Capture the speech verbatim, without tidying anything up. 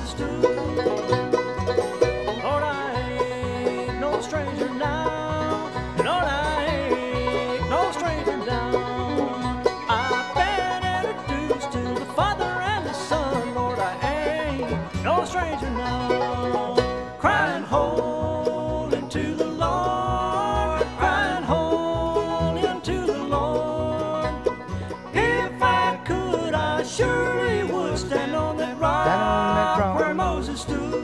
Moses stood. Lord, I ain't no stranger now. Lord, I ain't no stranger now. I've been introduced to the Father and the Son. Lord, I ain't no stranger now. Crying holy to the Lord, crying holy unto the Lord. If I could, I surely would stand on that rock, Stand on that rock. where Moses stood.